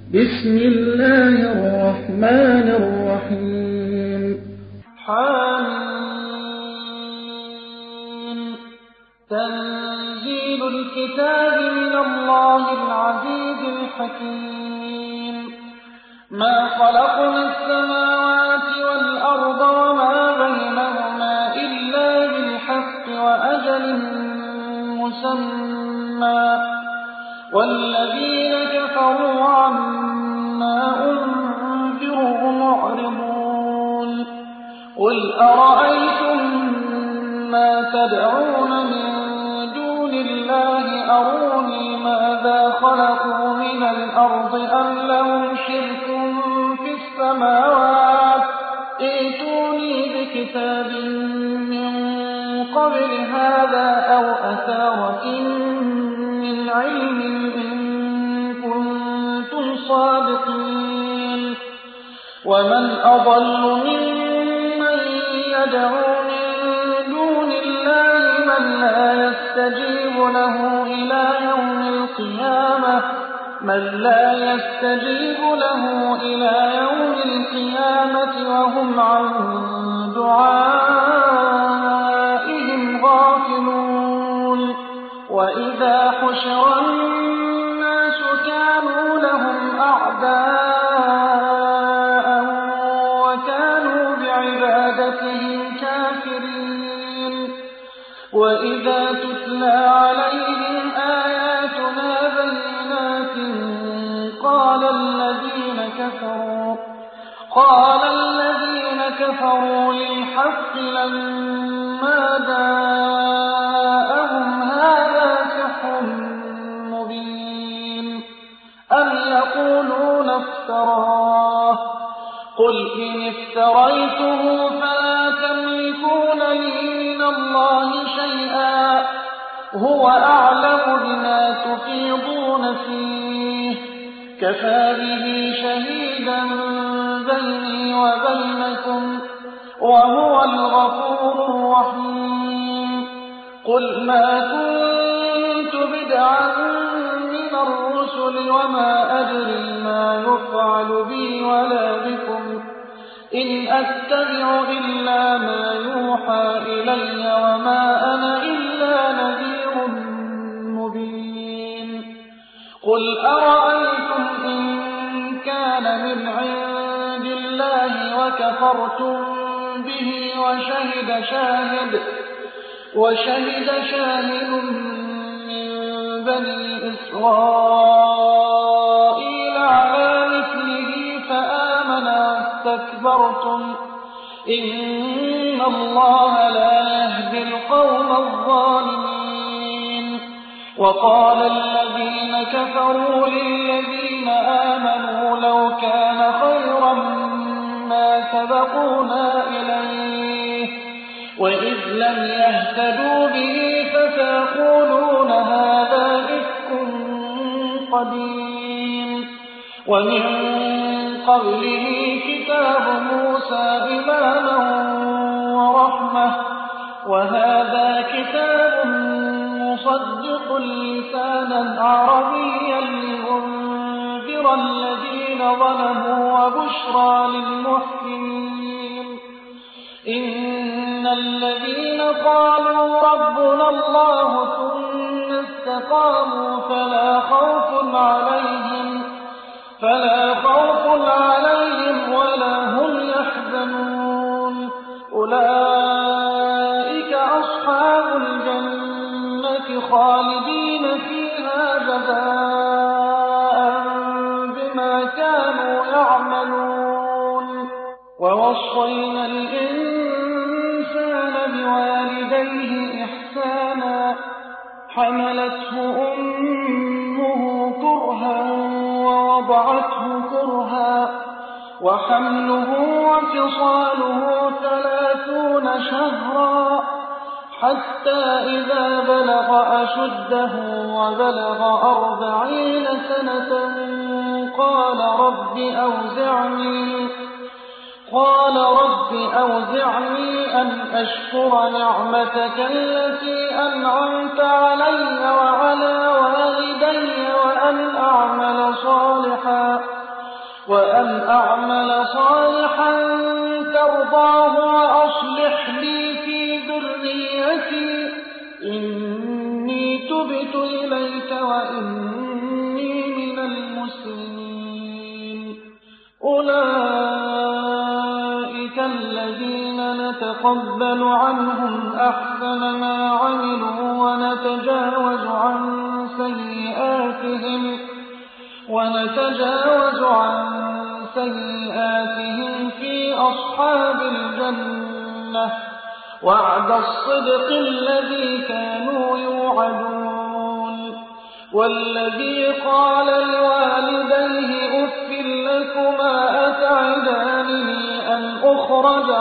بسم الله الرحمن الرحيم حميم تنزيل الكتاب من الله العزيز الحكيم ما خلقنا السماوات والأرض وما بينهما إلا بالحق وأجل مسمى والذين كفروا عما أنذروا معرضون قل أرأيتم ما تدعون من دون الله أروني ماذا خلقوا من الأرض أم لهم شرك في السماوات ائتوني بكتاب من قبل هذا أو أثارة من علم إن كنتم صادقين ومن أضل ممن يدعو من دون الله من لا يستجيب له إلى يوم القيامة وهم عن دعائهم غافلون وإذا حشر الناس كانوا لهم أعداء وكانوا بعبادتهم كافرين وإذا تتلى عليهم آياتنا بينات قال الذين كفروا للحق لما جاءهم هذا سحر مبين أم يقولون افتراه قل إن افتريته فلا تملكون لي من الله شيئا هو أعلم بما تفيضون فيه كفى به شهيدا بيني وبينكم وهو الغفور الرحيم قل ما كنت بدعا من الرسل وما أدري ما يفعل بي ولا بكم إن أتبع إلا ما يوحى إلي وما أنا إلا نذير مبين قل أرأيتم إن كان من عند الله وكفرتم به وشهد شاهد من بني إسرائيل على مثله فآمن واستكبرتم إن الله لا يهدي القوم الظالمين وقال الذين كفروا للذين آمنوا لو كان خيرا ما سبقونا إليه وإذ لم يهتدوا به فسيقولون هذا إفك قديم ومن قبله كتاب موسى إماما ورحمة وهذا كتاب مصدق لسانا عربيا لينذر الذين ظلموا وبشرى للمحسنين إن الذين قالوا ربنا الله ثم استقاموا فلا خوف عليهم ولا هم يحزنون أولئك أصحاب الجنة خالدين فيها جزاء بما كانوا يعملون ووصينا الإنسان بوالديه إحسانا حملته أمه كرها ووضعته كرها وحمله وفصاله 30 شهرا حتى إذا بلغ أشده وبلغ 40 سنة قال رب أوزعني أن أشكر نعمتك التي أنعمت علي وعلى والدي وأن أعمل صالحا وأن أعمل صالحا ترضاه وأصلح لي في ذريتي إني تبت إليك وإني من المسلمين. أولئك الذين نتقبل عنهم أحسن ما عملوا ونتجاوز عن سيئاتهم في أصحاب الجنة وعد الصدق الذي كانوا يوعدون. والذي قال لوالديه أف لكما أتعدانني أن أخرج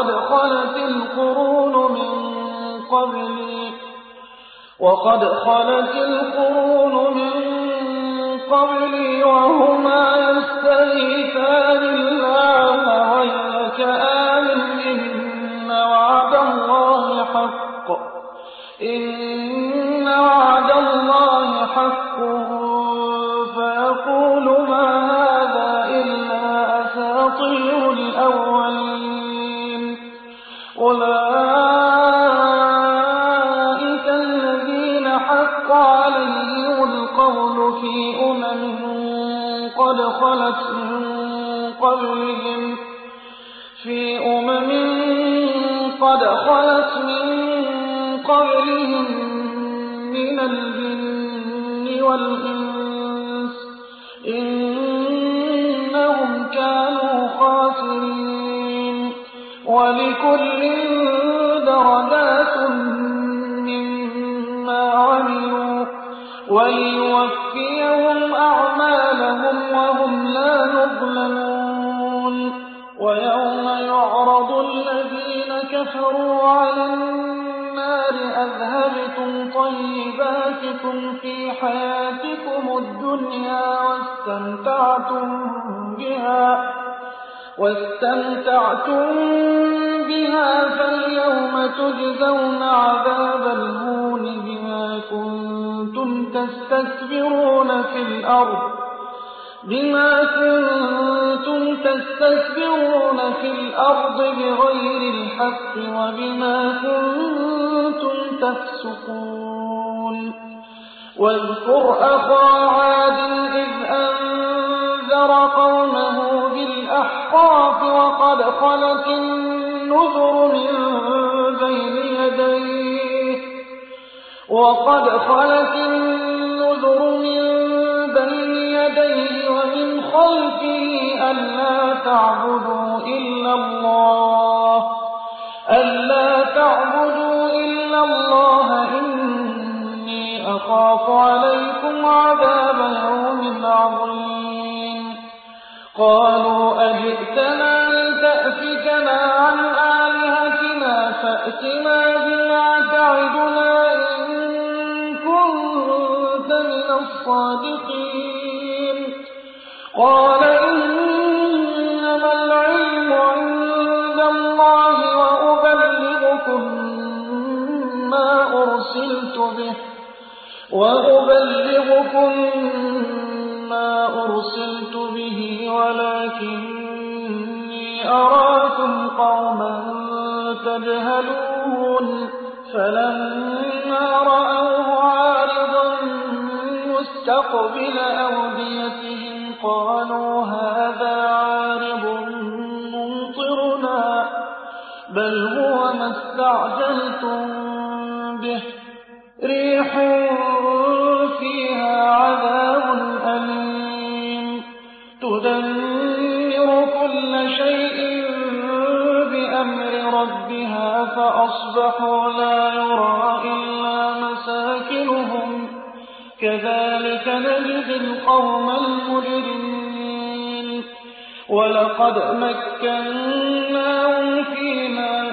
وقد خلت القرون من قبلي وهما يستغيثان الله ويلك آمن إن وعد الله حق فيقول ما هذا إلا أساطير الأولين. أولئك الذين حق عليهم القول في أمم قد خلت من قبلهم من الجن والإنس إنهم كانوا خاسرين. ولكل درجات مما عملوا وليوفيهم أعمالهم وهم لا يظلمون. ويوم يعرض الذين كفروا على النار أذهبتم طيباتكم في حياتكم الدنيا واستمتعتم بها فاليوم تجزون عذاب الهون بما كنتم تستكبرون في الأرض بغير الحق وبما كنتم تفسقون. واذكر أخا عاد إذ أنذر قومه بالأحقاف وقد خلت النذر من بين يديه ومن خلفه ألا تعبدوا إلا الله إني أخاف عليكم عذاب يوم عظيم. قالوا أجئتنا لتأفكنا عن آلهتنا فأتنا بما تعدنا إن كنت من الصادقين. قال إنما العلم عند الله وأبلغكم ما أرسلت به ولكني أراكم قوما تجهلون. فلما رأوه عارضا مستقبل أوديتهم قالوا هذا عارض ممطرنا بل هو ما استعجلتم به ريح فيها عذاب أليم تدمر كل شيء بأمر ربها فأصبحوا لا يرى إلا مساكنهم كذلك نجزي القوم المجرمين. ولقد مكناهم في ماء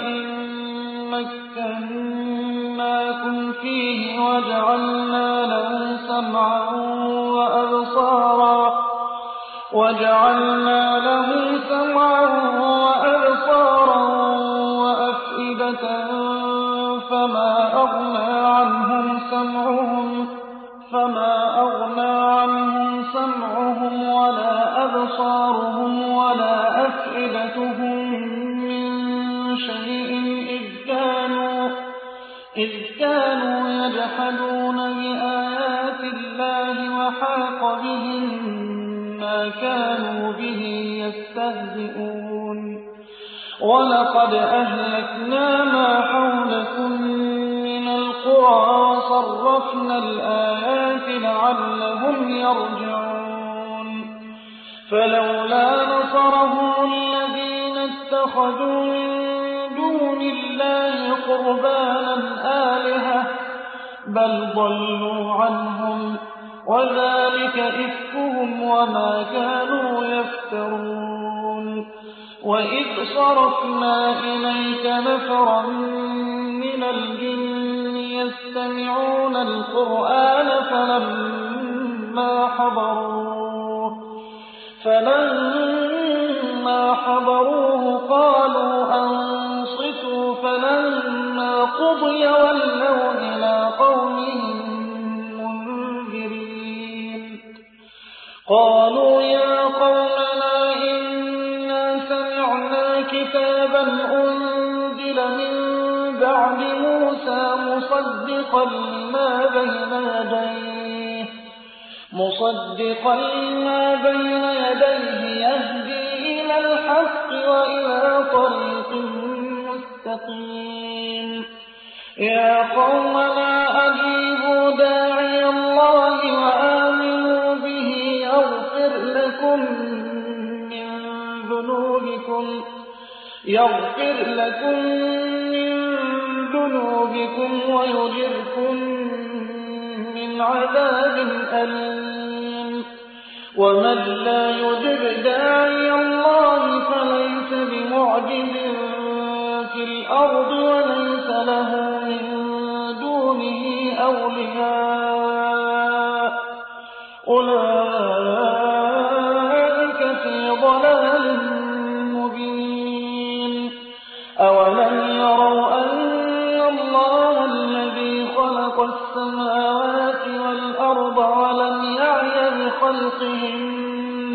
مكناكم فيه وجعلنا لهم سمعا وأبصارا وأفئدة فما أغنى عنهم سمعهم ولا أبصارهم ما كانوا به يستهزئون ولقد أهلكنا ما حولكم من القرى وصرفنا الآيات لعلهم يرجعون فلولا نصرهم الذين اتخذوا من دون الله قربانا آلهة بل ضلوا عنهم وذلك إفكهم وما كانوا يفترون وإذ صرفنا إليك نفرا من الجن يستمعون القرآن فلما حضروه قالوا أنصتوا فلما قضي ولوا إلى قومهم منذرين قالوا يا قومنا إنا سمعنا كتابا أنزل من بعد موسى مصدقا لما بين يديه يهدي إلى الحق وإلى طريق مستقيم يا قومنا أجيبوا داعي الله وآمنوا به يغفر لكم من ذنوبكم ويجركم من عذاب أليم ومن لا يجب داعي الله فليس بمعجز في الأرض وليس له من دونه أولياء أولئك في ضلال مبين أولم يروا أن الله الذي خلق السماوات والأرض ولم يعي بخلقهن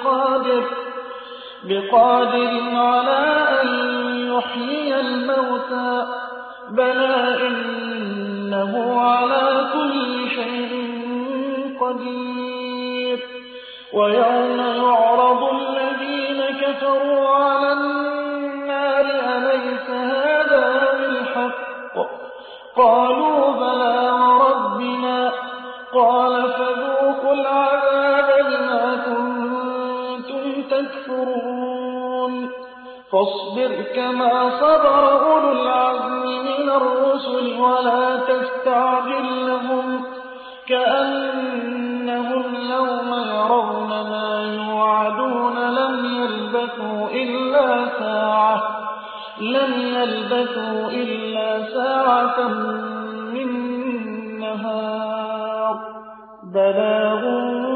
بقادر على أن يحيي الموتى بلى إنه على كل شيء قدير ويوم يعرض الذين كفروا على النار أليس هذا بالحق قالوا بلى وربنا قال فذوقوا العذاب بما كنتم تكفرون فاصبر كما صبر أولو العزم من الرسل ولا تستعجل لهم كأنهم يوم يرون ما يوعدون لم يلبثوا إلا ساعة من نهار بلاغ